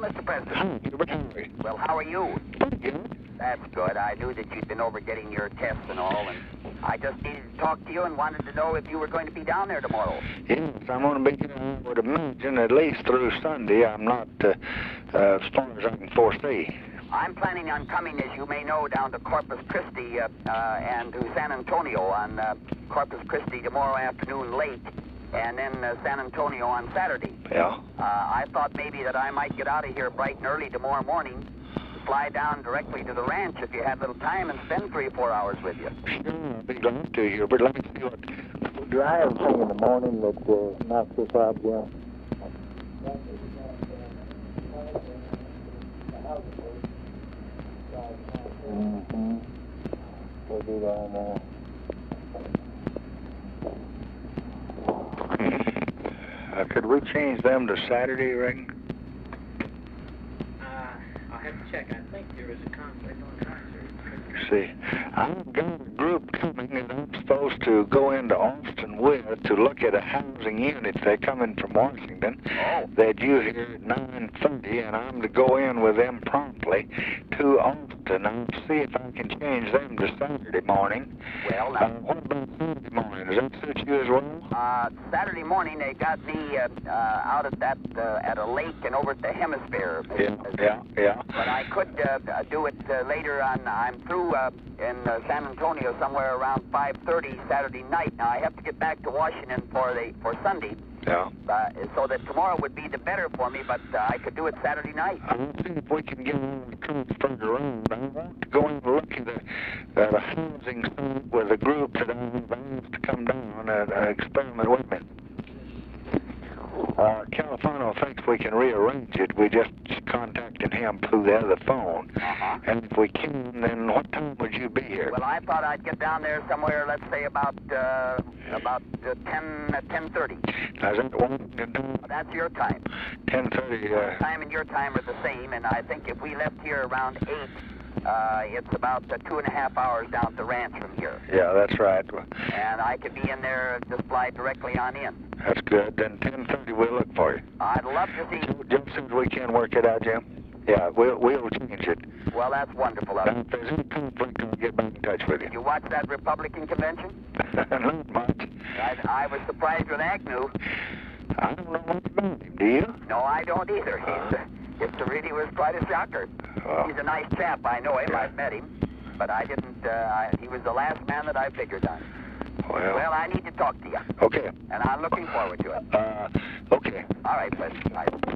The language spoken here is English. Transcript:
Mr. President. Hi, Hubert Henry. Well, how are you? Pretty good. That's good. I knew that you'd been over getting your tests and all, and I just needed to talk to you and wanted to know if you were going to be down there tomorrow. Yes, I'm going to be here, I would imagine, at least through Sunday. I'm not, as far as I can foresee. I'm planning on coming, as you may know, down to Corpus Christi and to San Antonio on Corpus Christi tomorrow afternoon late, and then San Antonio on Saturday. Yeah. I thought maybe that I might get out of here bright and early tomorrow morning, fly down directly to the ranch if you had a little time and spend 3 or 4 hours with you. Sure, I'll be glad to, Hubert. Let me see what... Do I have anything in the morning that knocks this out, Jim? Mm-hmm. We'll do that now. Could we change them to Saturday, you reckon? I'll have to check. I think there is a conflict on concert. See, I've got a group coming that I'm supposed to go into Austin with to look at a housing unit. They're coming from Washington. Oh. They're due here at 9:30, and I'm to go in with them promptly to Austin. I'll see if I can change them to Saturday morning. Well, now, What about Saturday morning? Does that suit you as well? Saturday morning they got me out at that at a lake and over at the Hemisphere. Yeah. But I could do it later on. I'm through in San Antonio somewhere around 5:30 Saturday night. Now I have to get back to Washington for Sunday. Yeah. So that tomorrow would be the better for me, but I could do it Saturday night. I'll see if we can get all the troops further around. I want to go and look at the housing site with a group that I've asked to come down and experiment with me. Califano thinks we can rearrange it. We just contacted him through the other phone. Uh-huh. And if we can, then what time would you be here? Well, I thought I'd get down there somewhere, let's say about 10:30. Now, is that one? That's your time. 10:30. My time and your time are the same, and I think if we left here around 8, it's about 2.5 hours down at the ranch from here. Yeah, that's right. And I could be in there, just fly directly on in. That's good. Then 10:30, we'll look for you. I'd love to see. Just as soon as we can work it out, Jim. Yeah, we'll change it. Well, that's wonderful. And if there's any conflict, I'll get back in touch with you. You watch that Republican convention? Not much. I was surprised with Agnew. I don't know much about him. Do you? No, I don't either. It really was quite a shocker. He's a nice chap. I know him. Yeah. I've met him. But I didn't, he was the last man that I figured on. Well, I need to talk to you. Okay. And I'm looking forward to it. Okay. All right, Bud. Bye.